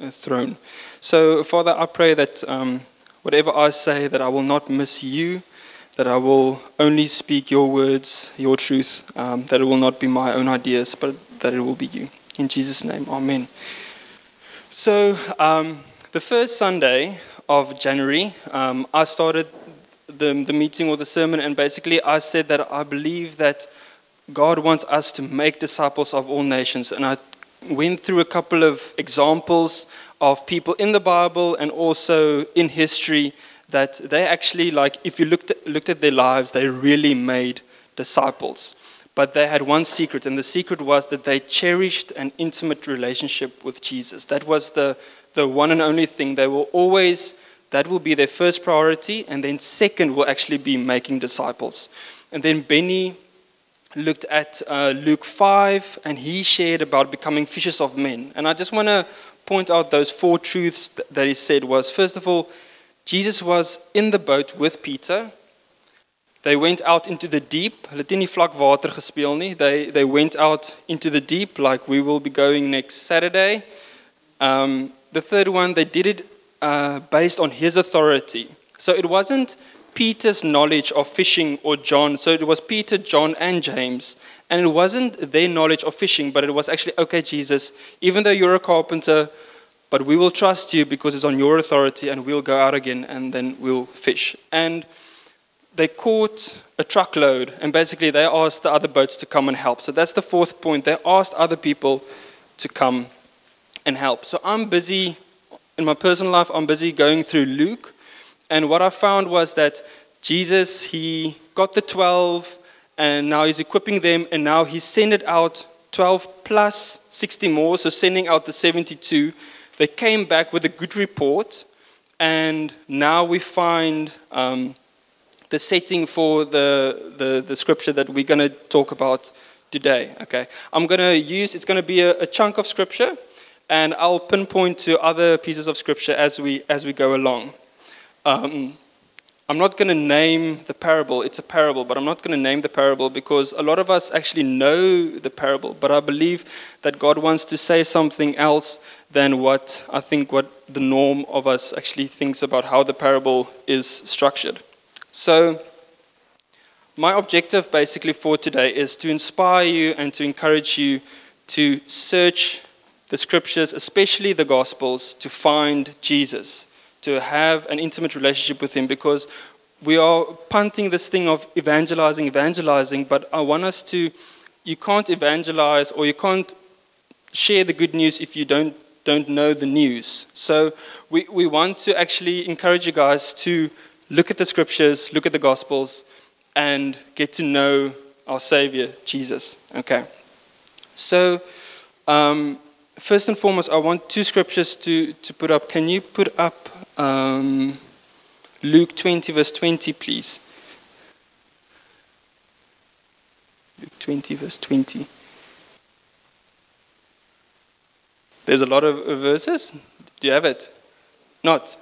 throne. So, Father, I pray that whatever I say, that I will not miss you, that I will only speak your words, your truth, that it will not be my own ideas, but that it will be you. In Jesus' name, amen. So, the first Sunday of January, I started the meeting or the sermon, and basically I said that I believe that God wants us to make disciples of all nations. And I went through a couple of examples of people in the Bible and also in history that they actually, like, if you looked at their lives, they really made disciples. But they had one secret, and the secret was that they cherished an intimate relationship with Jesus. That was the one and only thing. They will always, that will be their first priority, and then second will actually be making disciples. And then Benny looked at Luke 5, and he shared about becoming fishers of men. And I just want to point out those 4 truths that he said was, first of all, Jesus was in the boat with Peter. They went out into the deep. Hulle het nie vlak water gespeel nie. They went out into the deep, like we will be going next Saturday. The third one, they did it based on his authority. So it wasn't Peter's knowledge of fishing or John. So it was Peter, John, and James. And it wasn't their knowledge of fishing, but it was actually, okay, Jesus, even though you're a carpenter, but we will trust you because it's on your authority, and we'll go out again and then we'll fish. And they caught a truckload, and basically they asked the other boats to come and help. So that's the 4th point. They asked other people to come and help. So I'm busy, in my personal life, I'm busy going through Luke. And what I found was that Jesus, he got the 12, and now he's equipping them, and now he's sending out 12 plus 60 more, so sending out the 72. They came back with a good report, and now we find the setting for the scripture that we're going to talk about today. Okay, it's going to be a chunk of scripture, and I'll pinpoint to other pieces of scripture as we go along. I'm not going to name the parable. It's a parable, but I'm not going to name the parable because a lot of us actually know the parable, but I believe that God wants to say something else than what the norm of us actually thinks about how the parable is structured. So my objective basically for today is to inspire you and to encourage you to search the scriptures, especially the Gospels, to find Jesus, to have an intimate relationship with him, because we are punting this thing of evangelizing, but I want us to, you can't evangelize or you can't share the good news if you don't know the news. So we want to actually encourage you guys to look at the scriptures, look at the Gospels, and get to know our Savior, Jesus. Okay. So, first and foremost, I want 2 scriptures to put up. Can you put up Luke 20, verse 20, please? Luke 20, verse 20. There's a lot of verses. Do you have it? Not?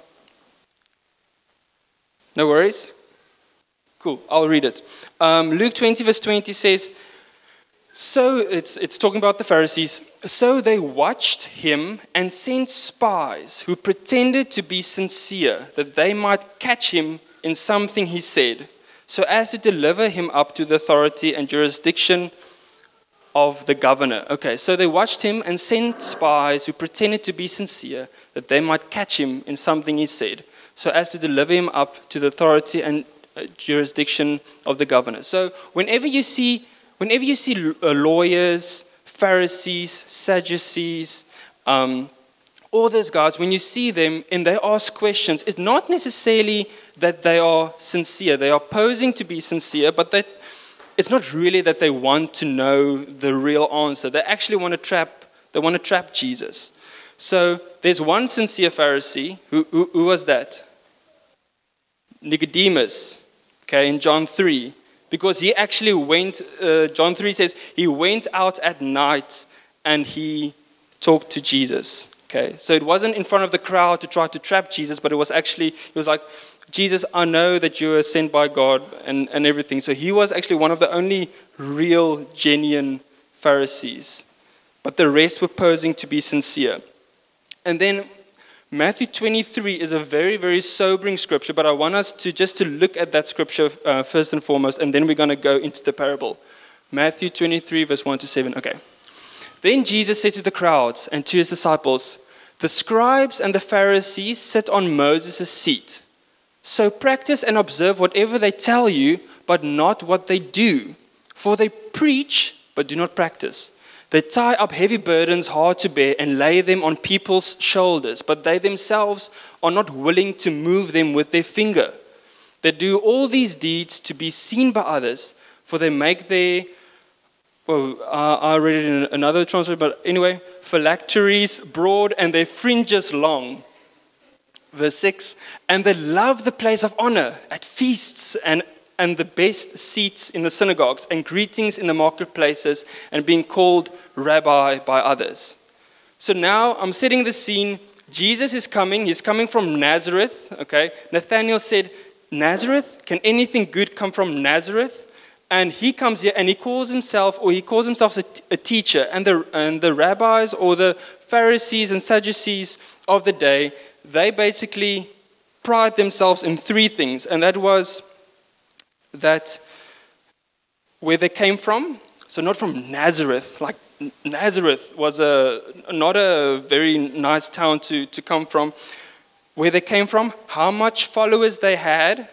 No worries? Cool, I'll read it. Luke 20, verse 20 says, so it's talking about the Pharisees. So they watched him and sent spies who pretended to be sincere, that they might catch him in something he said, so as to deliver him up to the authority and jurisdiction of the governor. Okay, so they watched him and sent spies who pretended to be sincere, that they might catch him in something he said, so as to deliver him up to the authority and jurisdiction of the governor. So whenever you see lawyers, Pharisees, Sadducees, all those guys, when you see them and they ask questions, it's not necessarily that they are sincere. They are posing to be sincere, but it's not really that they want to know the real answer. They actually want to trap Jesus. So there's one sincere Pharisee. Who was that? Nicodemus. Okay, in John 3. Because he actually went, John 3 says, he went out at night and he talked to Jesus. Okay, so it wasn't in front of the crowd to try to trap Jesus, but it was actually, he was like, Jesus, I know that you are sent by God and everything. So he was actually one of the only real, genuine Pharisees. But the rest were posing to be sincere. And then Matthew 23 is a very, very sobering scripture, but I want us to look at that scripture first and foremost, and then we're going to go into the parable. Matthew 23, verse 1 to 7. Okay. Then Jesus said to the crowds and to his disciples, "The scribes and the Pharisees sit on Moses' seat. So practice and observe whatever they tell you, but not what they do. For they preach, but do not practice. They tie up heavy burdens hard to bear and lay them on people's shoulders, but they themselves are not willing to move them with their finger. They do all these deeds to be seen by others, for they make their," I read it in another translation, but anyway, "phylacteries broad and their fringes long." Verse 6, "And they love the place of honor at feasts and the best seats in the synagogues and greetings in the marketplaces and being called rabbi by others." So now I'm setting the scene. Jesus is coming. He's coming from Nazareth. Okay. Nathanael said, "Nazareth? Can anything good come from Nazareth?" And he comes here and he calls himself a teacher. And the rabbis or the Pharisees and Sadducees of the day, they basically pride themselves in three things. And that was that where they came from. So not from Nazareth. Like Nazareth was not a very nice town to come from. Where they came from, how much followers they had,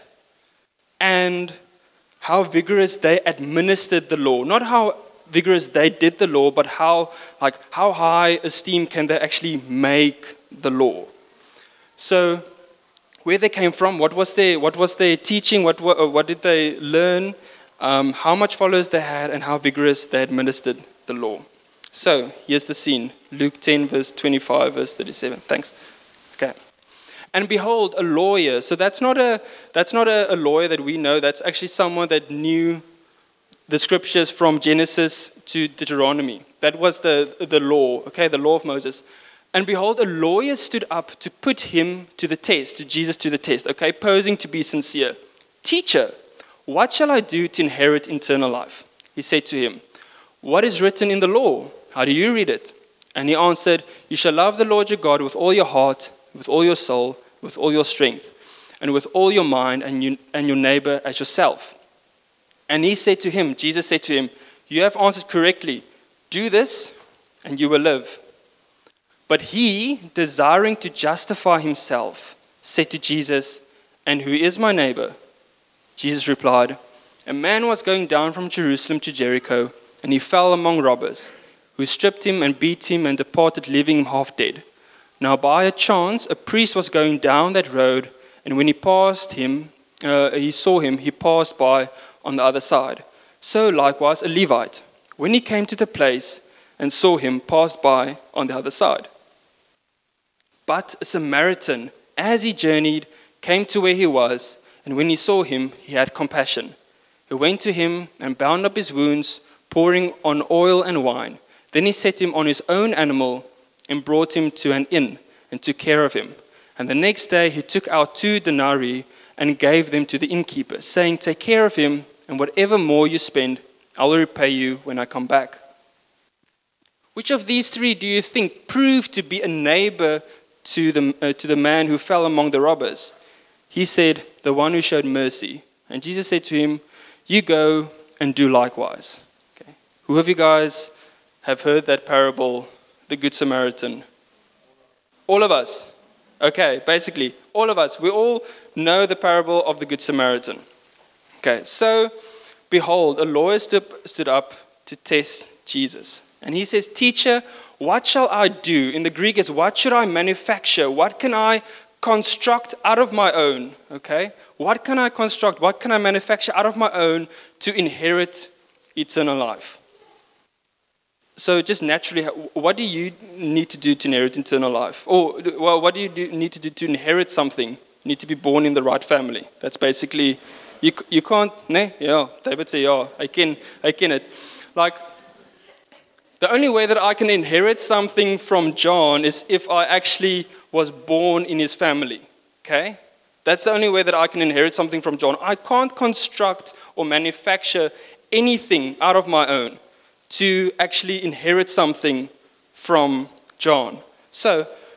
and how vigorous they administered the law. Not how vigorous they did the law, but how high esteem can they actually make the law. So where they came from, what was their teaching, what did they learn, how much followers they had, and how vigorous they administered the law. So here's the scene. Luke 10, verse 25, verse 37. Thanks. Okay. "And behold, a lawyer." So that's not a lawyer that we know. That's actually someone that knew the scriptures from Genesis to Deuteronomy. That was the law, okay, the law of Moses. "And behold, a lawyer stood up to put him to the test," to Jesus to the test, okay, posing to be sincere. "Teacher, what shall I do to inherit eternal life?" He said to him, "What is written in the law? How do you read it?" And he answered, "You shall love the Lord your God with all your heart, with all your soul, with all your strength, and with all your mind, and your neighbor as yourself." And Jesus said to him, "You have answered correctly. Do this, and you will live." But he, desiring to justify himself, said to Jesus, "And who is my neighbor?" Jesus replied, "A man was going down from Jerusalem to Jericho, and he fell among robbers, who stripped him and beat him and departed, leaving him half dead. Now by a chance, a priest was going down that road, and when he saw him, he passed by on the other side. So likewise a Levite, when he came to the place and saw him, passed by on the other side. But a Samaritan, as he journeyed, came to where he was, and when he saw him, he had compassion. He went to him and bound up his wounds, pouring on oil and wine. Then he set him on his own animal and brought him to an inn and took care of him. And the next day he took out 2 denarii and gave them to the innkeeper, saying, 'Take care of him, and whatever more you spend, I will repay you when I come back.' Which of these 3 do you think proved to be a neighbor to the man who fell among the robbers?" He said, "The one who showed mercy." And Jesus said to him, "You go and do likewise." Okay. Who of you guys have heard that parable, the Good Samaritan? All of us. Okay, basically, all of us. We all know the parable of the Good Samaritan. Okay, so, behold, a lawyer stood up to test Jesus. And he says, "Teacher, what shall I do?" In the Greek is, what should I manufacture? What can I construct out of my own? Okay, what can I construct? What can I manufacture out of my own to inherit eternal life? So just naturally, what do you need to do to inherit eternal life? Or, well, what do you need to do to inherit something? You need to be born in the right family. That's basically, you can't, ne? Yeah, David said, yeah, I can it. Like, the only way that I can inherit something from John is if I actually was born in his family, okay? That's the only way that I can inherit something from John. I can't construct or manufacture anything out of my own to actually inherit something from John. So,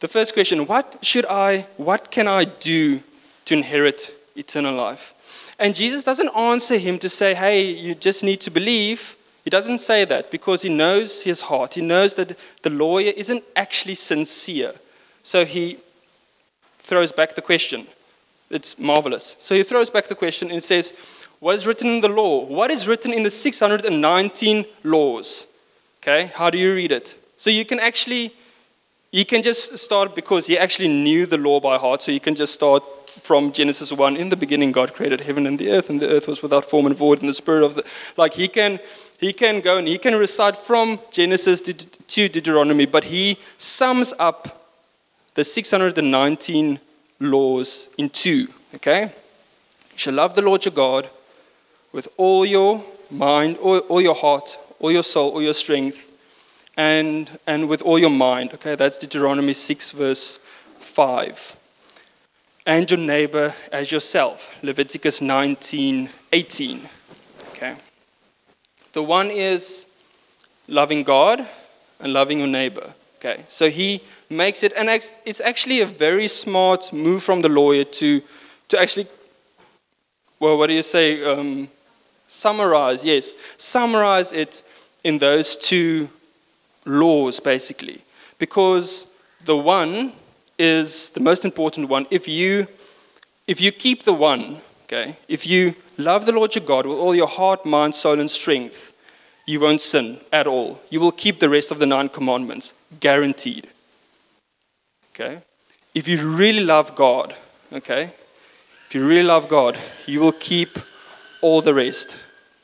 the first question, what can I do to inherit eternal life? And Jesus doesn't answer him to say, hey, you just need to believe. He doesn't say that because he knows his heart. He knows that the lawyer isn't actually sincere. So he throws back the question. It's marvelous. So he throws back the question and says, what is written in the law? What is written in the 619 laws? Okay, how do you read it? So you can just start because he actually knew the law by heart. So you can just start from Genesis 1. In the beginning, God created heaven and the earth was without form and void, and the spirit of the... Like he can go and he can recite from Genesis to Deuteronomy, but he sums up the 619 laws in 2. Okay? You shall love the Lord your God with all your mind, all your heart, all your soul, all your strength, and with all your mind. Okay, that's Deuteronomy 6 verse 5. And your neighbor as yourself, Leviticus 19:18. Okay. The one is loving God and loving your neighbor. Okay, so he makes it, and it's actually a very smart move from the lawyer to actually, well, what do you say? Summarize it in those 2 laws, basically. Because the one is the most important one. If you keep the one, okay, if you love the Lord your God with all your heart, mind, soul, and strength, you won't sin at all. You will keep the rest of the 9 commandments, guaranteed. Okay? If you really love God, okay, you will keep all the rest.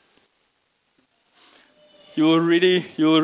You will really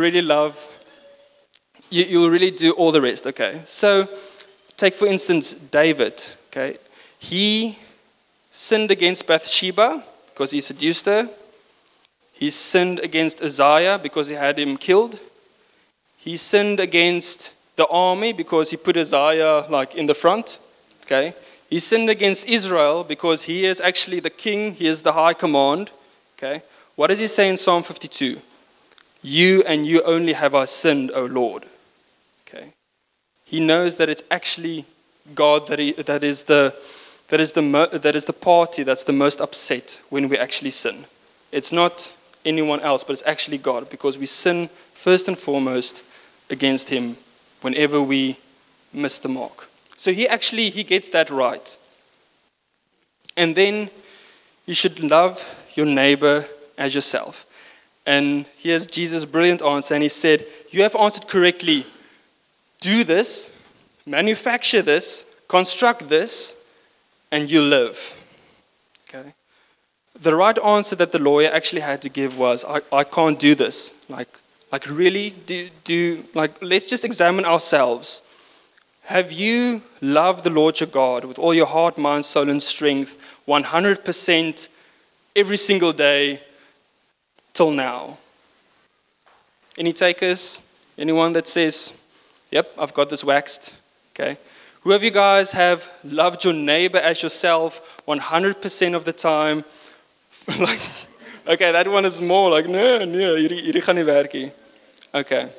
do all the rest. Okay. So, take for instance David. Okay, he sinned against Bathsheba because he seduced her. He sinned against Uzziah because he had him killed. He sinned against the army because he put Uzziah in the front. Okay. He sinned against Israel because he is actually the king. He is the high command. Okay. What does he say in Psalm 52? You and you only have I sinned, O Lord. Okay. He knows that it's actually God that is the party that's the most upset when we actually sin. It's not anyone else, but it's actually God, because we sin first and foremost against him whenever we miss the mark. So he gets that right. And then you should love your neighbor as yourself. And here's Jesus' brilliant answer, and he said, you have answered correctly. Do this, manufacture this, construct this, and you live. Okay. The right answer that the lawyer actually had to give was, I can't do this. Really, let's just examine ourselves. Have you loved the Lord your God with all your heart, mind, soul, and strength, 100% every single day till now? Any takers? Anyone that says, yep, I've got this waxed? Okay. Who of you guys have loved your neighbor as yourself 100% of the time? Okay, that one is more no, hierdie gaan nie werk nie. Okay.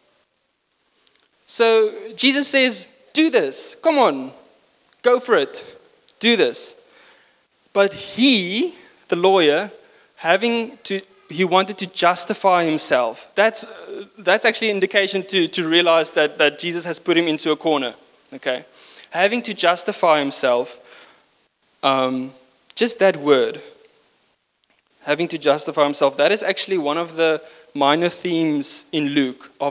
So Jesus says, do this. Come on. Go for it. Do this. But he, the lawyer, he wanted to justify himself. That's actually an indication to realize that Jesus has put him into a corner. Okay. Having to justify himself, just that word, having to justify himself, that is actually one of the minor themes in Luke of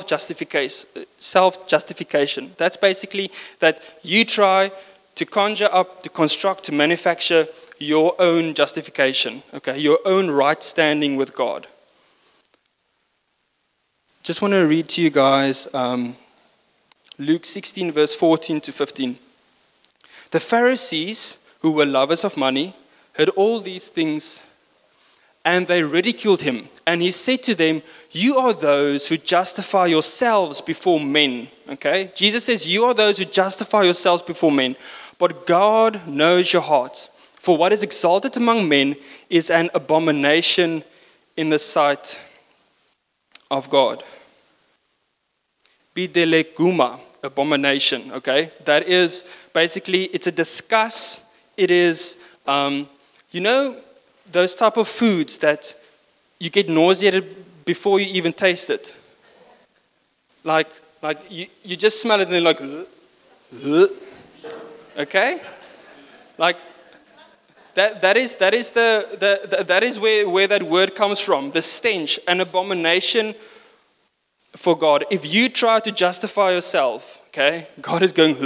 self-justification. That's basically that you try to conjure up, to construct, to manufacture your own justification, okay, your own right standing with God. Just want to read to you guys Luke 16, verse 14 to 15. The Pharisees, who were lovers of money, heard all these things, and they ridiculed him. And he said to them, you are those who justify yourselves before men. Okay? Jesus says, you are those who justify yourselves before men. But God knows your hearts. For what is exalted among men is an abomination in the sight of God. Bideleguma, abomination, okay? That is basically, it's a disgust. It is, those type of foods that you get nauseated before you even taste it. Like you just smell it and then like, okay? Like, that is where that word comes from, the stench, an abomination for God. If you try to justify yourself, okay, God is going,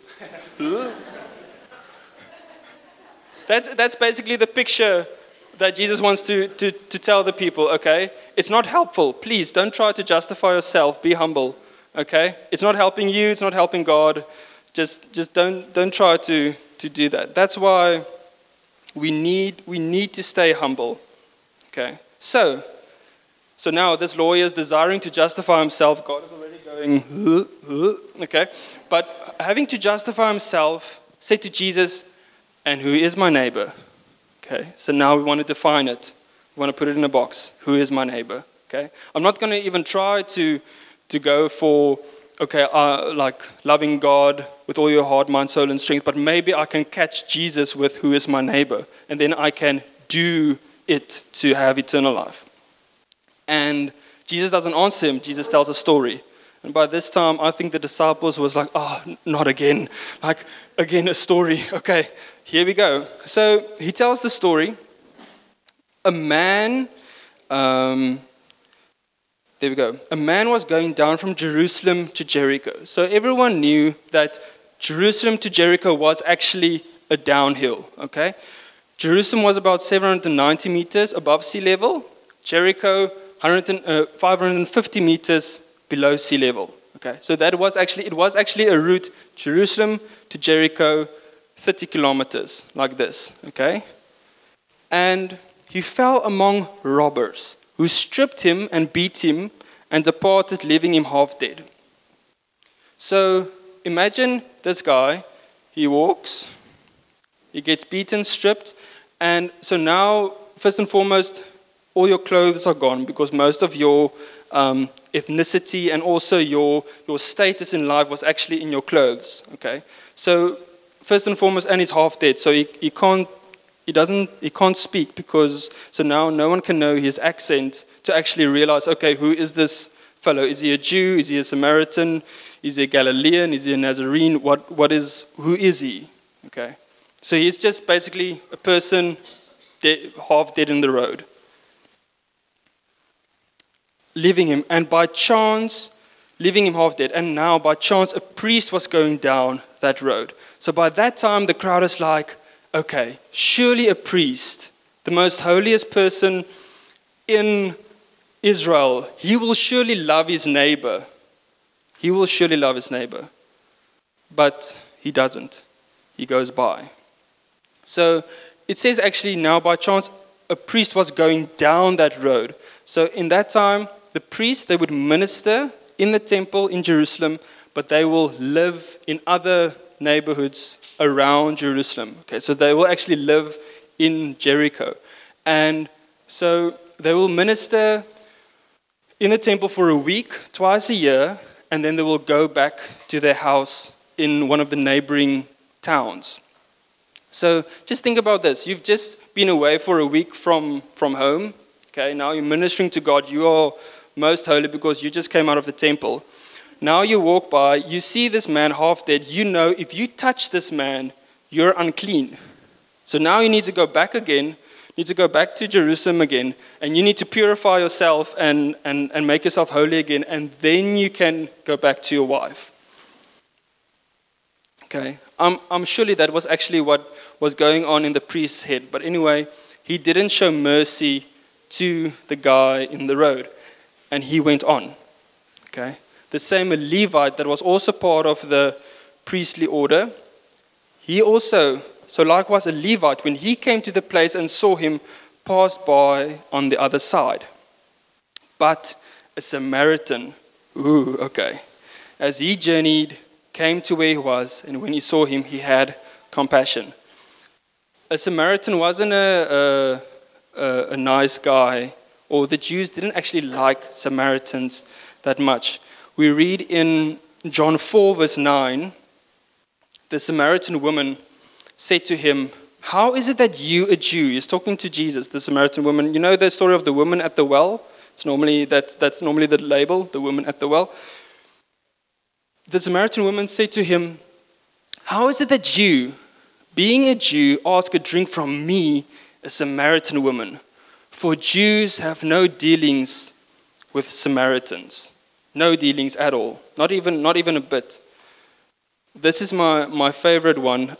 That's basically the picture that Jesus wants to tell the people, okay? It's not helpful. Please, don't try to justify yourself. Be humble, okay? It's not helping you. It's not helping God. Just don't try to do that. That's why we need to stay humble, okay? So now this lawyer is desiring to justify himself. God is already going, okay? But having to justify himself, said to Jesus, and who is my neighbor? Okay, so now we want to define it. We want to put it in a box. Who is my neighbor? Okay, I'm not going to even try to go for, like loving God with all your heart, mind, soul, and strength, but maybe I can catch Jesus with who is my neighbor, and then I can do it to have eternal life. And Jesus doesn't answer him. Jesus tells a story. And by this time, I think the disciples was like, oh, not again. Like, again, a story. Okay, here we go. So he tells the story. A man, there we go. A man was going down from Jerusalem to Jericho. So everyone knew that Jerusalem to Jericho was actually a downhill, okay? Jerusalem was about 790 meters above sea level. Jericho, 550 meters below sea level. Okay, so it was actually a route, Jerusalem to Jericho, 30 kilometers, like this. Okay, and he fell among robbers, who stripped him and beat him, and departed, leaving him half dead. So imagine this guy. He walks, he gets beaten, stripped, and so now, first and foremost, all your clothes are gone because most of your ethnicity and also your status in life was actually in your clothes. Okay, so first and foremost, and he's half dead, so he can't speak because so now no one can know his accent to actually realize, okay, who is this fellow? Is he a Jew? Is he a Samaritan? Is he a Galilean? Is he a Nazarene? Who is he? Okay, so he's just basically a person half dead in the road. Leaving him, and by chance, leaving him half dead, and now by chance a priest was going down that road. So by that time the crowd is like, okay, surely a priest, the most holiest person in Israel, he will surely love his neighbor. He will surely love his neighbor. But he doesn't. He goes by. So it says actually now by chance a priest was going down that road. So in that time, the priests, they would minister in the temple in Jerusalem, but they will live in other neighborhoods around Jerusalem. Okay, so they will actually live in Jericho. And so they will minister in the temple for a week, twice a year, and then they will go back to their house in one of the neighboring towns. So just think about this. You've just been away for a week from home. Okay, now you're ministering to God. You are most holy because you just came out of the temple. Now you walk by, you see this man half dead. You know if you touch this man, you're unclean. So now you need to go back again, you need to go back to Jerusalem again, and you need to purify yourself and make yourself holy again, and then you can go back to your wife. Okay, I'm surely that was actually what was going on in the priest's head. But anyway, he didn't show mercy to the guy in the road, and he went on. Okay, the same Levite that was also part of the priestly order, he also, so likewise a Levite, when he came to the place and saw him, passed by on the other side. But a Samaritan, as he journeyed, came to where he was, and when he saw him, he had compassion. A Samaritan wasn't a nice guy, or the Jews didn't actually like Samaritans that much. We read in John 4 verse 9, the Samaritan woman said to him, "How is it that you, a Jew," he's talking to Jesus, the Samaritan woman. You know the story of the woman at the well? That's normally the label, the woman at the well. The Samaritan woman said to him, "How is it that you, being a Jew, ask a drink from me, a Samaritan woman? For Jews have no dealings with Samaritans." No dealings at all. Not even a bit. This is my favorite one.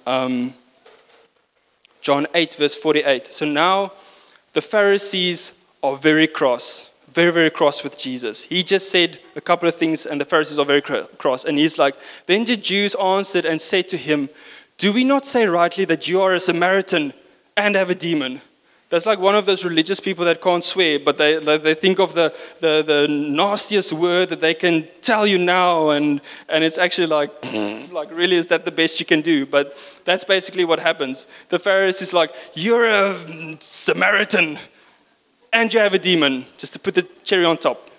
John 8 verse 48. So now the Pharisees are very cross. Very, very cross with Jesus. He just said a couple of things and the Pharisees are very cross. And he's like, "Then the Jews answered and said to him, 'Do we not say rightly that you are a Samaritan and have a demon?'" That's like one of those religious people that can't swear, but they think of the nastiest word that they can tell you now, and it's actually like really, is that the best you can do? But that's basically what happens. The Pharisees like, "You're a Samaritan and you have a demon," just to put the cherry on top.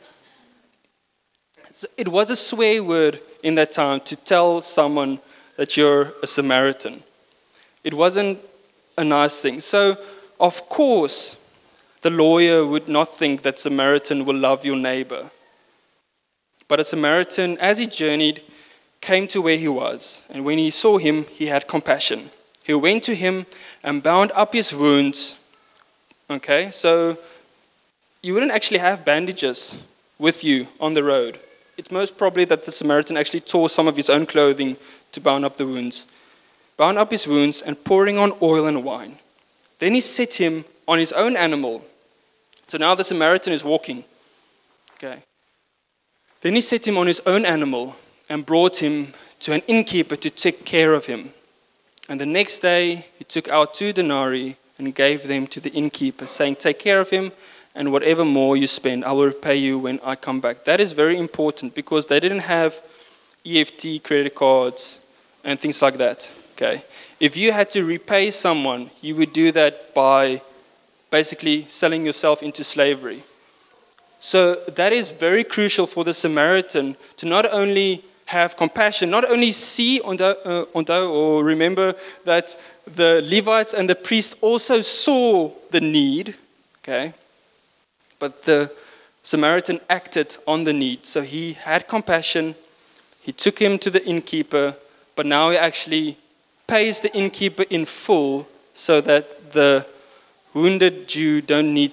So it was a swear word in that time to tell someone that you're a Samaritan. It wasn't a nice thing. So, of course, the lawyer would not think that Samaritan will love your neighbor. But a Samaritan, as he journeyed, came to where he was. And when he saw him, he had compassion. He went to him and bound up his wounds. Okay, so you wouldn't actually have bandages with you on the road. It's most probably that the Samaritan actually tore some of his own clothing to bound up the wounds. Bound up his wounds and pouring on oil and wine. Then he set him on his own animal. So now the Samaritan is walking. Okay. Then he set him on his own animal and brought him to an innkeeper to take care of him. And the next day he took out 2 denarii and gave them to the innkeeper, saying, "Take care of him, and whatever more you spend, I will repay you when I come back." That is very important because they didn't have EFT credit cards and things like that. Okay. If you had to repay someone, you would do that by basically selling yourself into slavery. So that is very crucial for the Samaritan to not only have compassion, not only see or remember that the Levites and the priests also saw the need, okay, but the Samaritan acted on the need. So he had compassion, he took him to the innkeeper, but now he actually pays the innkeeper in full so that the wounded Jew don't need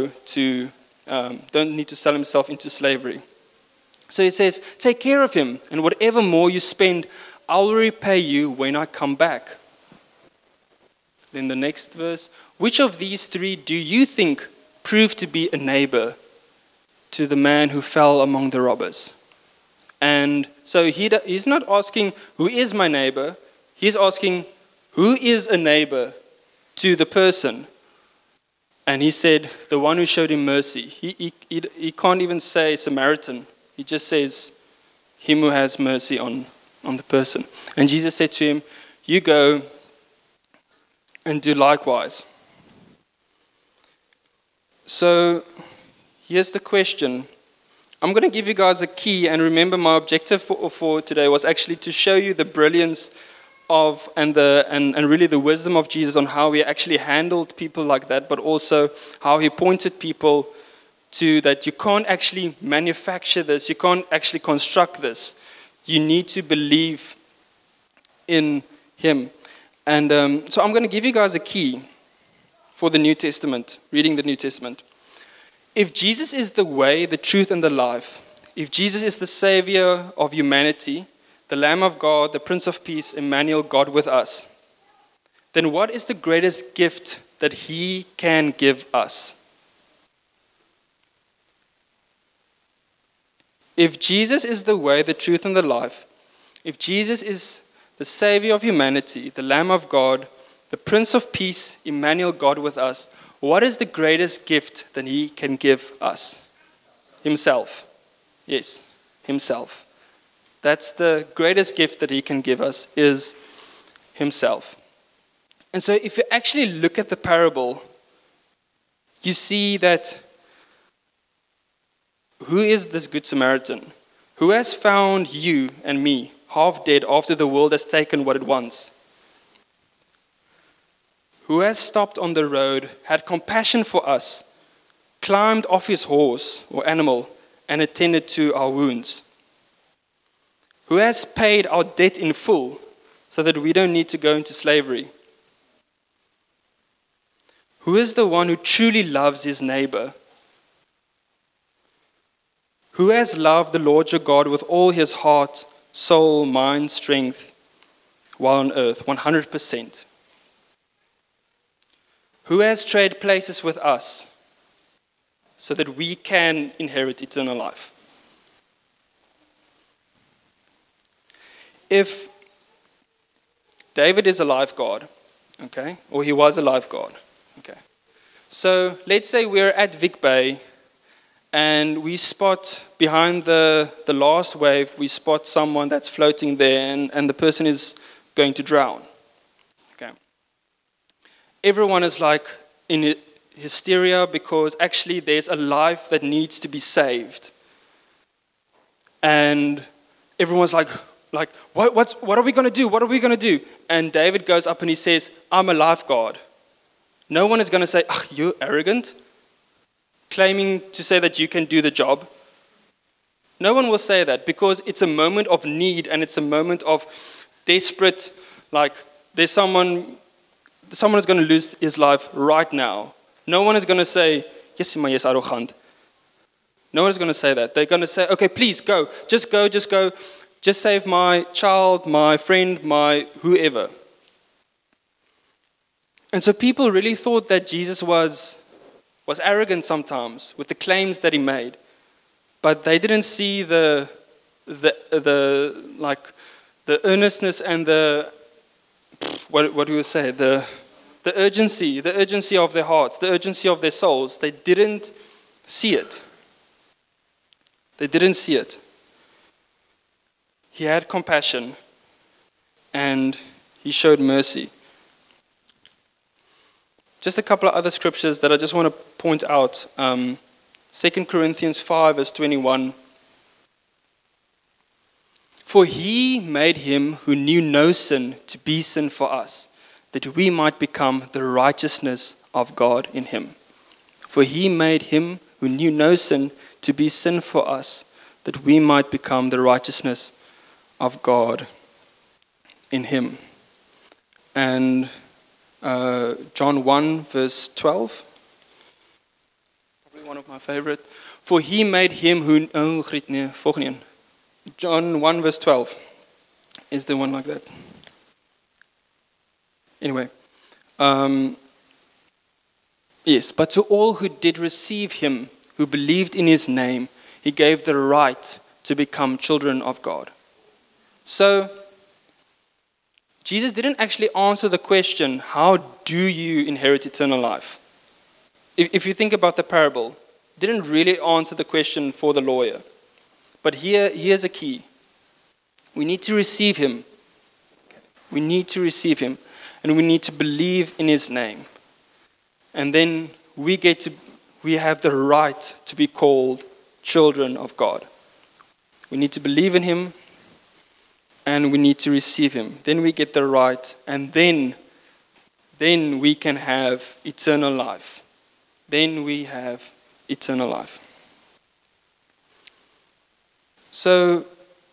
to sell himself into slavery. So he says, "Take care of him, and whatever more you spend, I'll repay you when I come back." Then the next verse, "Which of these 3 do you think proved to be a neighbor to the man who fell among the robbers?" And so he's not asking, "Who is my neighbor?" He's asking, "Who is a neighbor to the person?" And he said, "The one who showed him mercy." He can't even say Samaritan. He just says, "Him who has mercy on the person." And Jesus said to him, "You go and do likewise." So here's the question. I'm going to give you guys a key, and remember my objective for today was actually to show you the brilliance of and really the wisdom of Jesus on how he actually handled people like that, but also how he pointed people to that you can't actually manufacture this, you can't actually construct this. You need to believe in him. And so I'm going to give you guys a key for the New Testament, reading the New Testament. If Jesus is the way, the truth, and the life, if Jesus is the Savior of humanity, the Lamb of God, the Prince of Peace, Emmanuel, God with us, then what is the greatest gift that he can give us? If Jesus is the way, the truth, and the life, if Jesus is the Savior of humanity, the Lamb of God, the Prince of Peace, Emmanuel, God with us, what is the greatest gift that he can give us? Himself. Yes, himself. That's the greatest gift that he can give us, is himself. And so if you actually look at the parable, you see that who is this Good Samaritan? Who has found you and me half dead after the world has taken what it wants? Who has stopped on the road, had compassion for us, climbed off his horse or animal, and attended to our wounds? Who has paid our debt in full so that we don't need to go into slavery? Who is the one who truly loves his neighbor? Who has loved the Lord your God with all his heart, soul, mind, strength, while on earth, 100%? Who has traded places with us so that we can inherit eternal life? If David is a lifeguard, okay, or he was a lifeguard, okay. So let's say we're at Vic Bay and we spot behind the last wave, we spot someone that's floating there and the person is going to drown. Okay. Everyone is like in hysteria because actually there's a life that needs to be saved. And everyone's like what are we going to do? What are we going to do? And David goes up and he says, I'm a lifeguard. No one is going to say, you're arrogant, claiming to say that you can do the job. No one will say that because it's a moment of need and it's a moment of desperate, like there's someone is going to lose his life right now. No one is going to say, yes, arrogant. No one is going to say that. They're going to say, okay, please go. Just go. Just save my child, my friend, my whoever. And so people really thought that Jesus was arrogant sometimes with the claims that he made. But they didn't see the earnestness and the what do you say? The urgency of their hearts, the urgency of their souls. They didn't see it. They didn't see it. He had compassion and he showed mercy. Just a couple of other scriptures that I just want to point out. 2 Corinthians 5 verse 21. For he made him who knew no sin to be sin for us, that we might become the righteousness of God in him. For he made him who knew no sin to be sin for us, that we might become the righteousness of God in him. And John 1 verse 12, probably one of my favorite. For he made him who John 1 verse 12 is the one like that. Anyway, yes, but to all who did receive him, who believed in his name, he gave the right to become children of God. So, Jesus didn't actually answer the question, how do you inherit eternal life? If you think about the parable, didn't really answer the question for the lawyer. But here's a key. We need to receive him. We need to receive him. And we need to believe in his name. And then we have the right to be called children of God. We need to believe in him. And we need to receive him. Then we get the right. And then we can have eternal life. Then we have eternal life. So,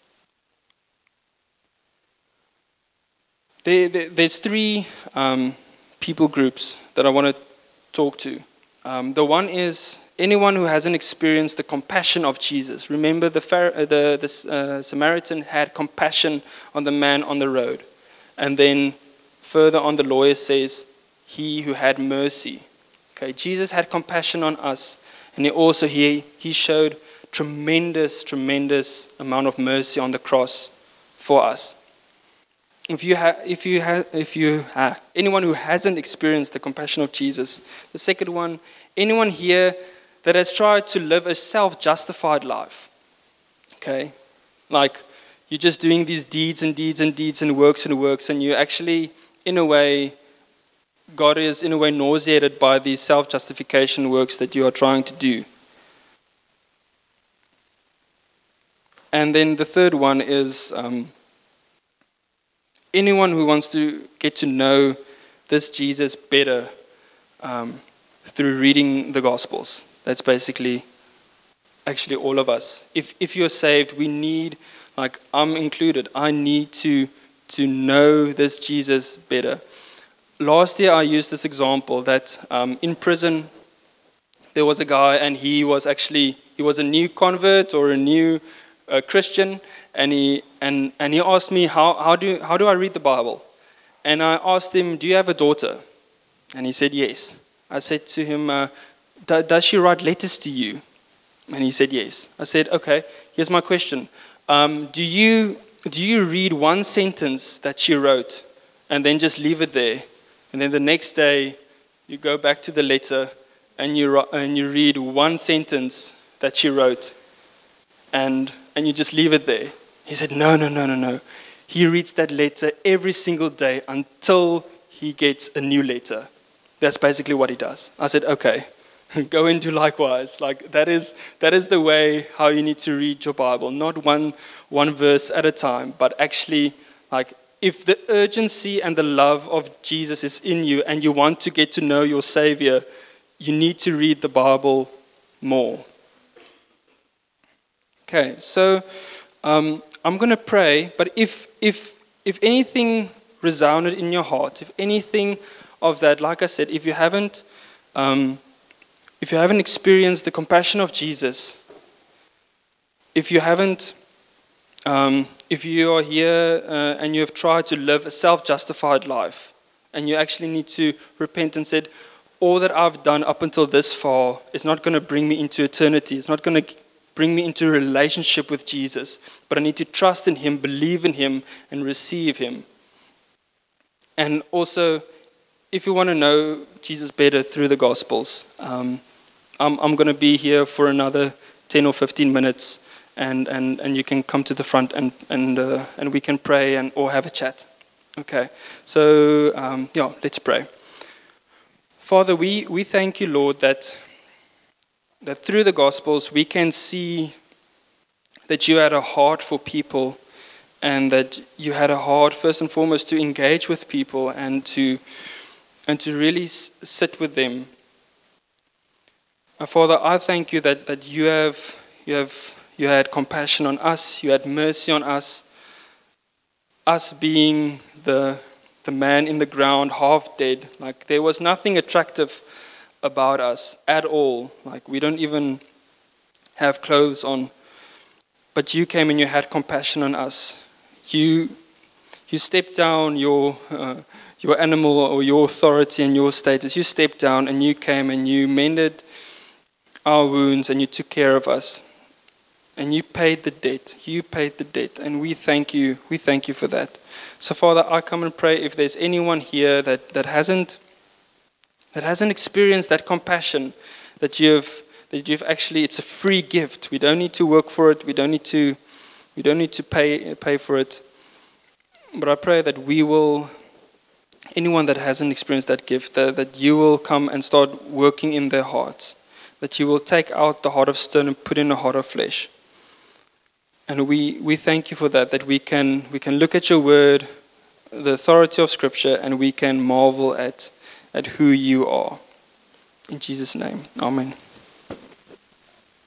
there's three people groups that I want to talk to. The one is anyone who hasn't experienced the compassion of Jesus. Remember, the Samaritan had compassion on the man on the road. And then further on, the lawyer says, he who had mercy. Okay, Jesus had compassion on us. And he showed tremendous amount of mercy on the cross for us. Anyone who hasn't experienced the compassion of Jesus. The second one, anyone here that has tried to live a self-justified life. Okay? Like, you're just doing these deeds and works, and you actually, in a way, God is in a way nauseated by these self-justification works that you are trying to do. And then the third one is anyone who wants to get to know this Jesus better through reading the Gospels. That's basically actually all of us. If you're saved, we need, like I'm included, I need to know this Jesus better. Last year I used this example that in prison there was a guy, and he was a new convert or a new Christian, and he asked me how do I read the Bible, and I asked him, do you have a daughter? And he said yes. I said to him, does she write letters to you? And he said yes. I said, okay, here's my question. Do you read one sentence that she wrote and then just leave it there, and then the next day you go back to the letter and you read one sentence that she wrote and you just leave it there? He said, no. He reads that letter every single day until he gets a new letter. That's basically what he does. I said, okay, go and do likewise. Like that is the way how you need to read your Bible. Not one verse at a time, but actually, like, if the urgency and the love of Jesus is in you and you want to get to know your Savior, you need to read the Bible more. Okay, so I'm going to pray, but if anything resounded in your heart, if anything of that, like I said, if you haven't experienced the compassion of Jesus, if you are here and you have tried to live a self-justified life, and you actually need to repent and said, all that I've done up until this far is not going to bring me into eternity. It's not going to bring me into a relationship with Jesus, but I need to trust in Him, believe in Him, and receive Him. And also, if you want to know Jesus better through the Gospels, I'm going to be here for another 10 or 15 minutes, and you can come to the front and we can pray or have a chat. Okay, so let's pray. Father, we thank you, Lord, that through the Gospels we can see that you had a heart for people, and that you had a heart first and foremost to engage with people and to really sit with them. Father, I thank you that you had compassion on us, you had mercy on us being the man in the ground, half dead. Like there was nothing attractive about us at all. Like we don't even have clothes on. But you came and you had compassion on us. You stepped down your animal or your authority and your status. You stepped down and you came and you mended our wounds and you took care of us. And you paid the debt. You paid the debt. And we thank you. We thank you for that. So Father, I come and pray if there's anyone here that hasn't experienced that compassion, that you've actually, it's a free gift. We don't need to work for it. We don't need to pay for it. But I pray that anyone that hasn't experienced that gift, that you will come and start working in their hearts. That you will take out the heart of stone and put in a heart of flesh. And we thank you for that we can look at your word, the authority of Scripture, and we can marvel at who you are. In Jesus' name, amen.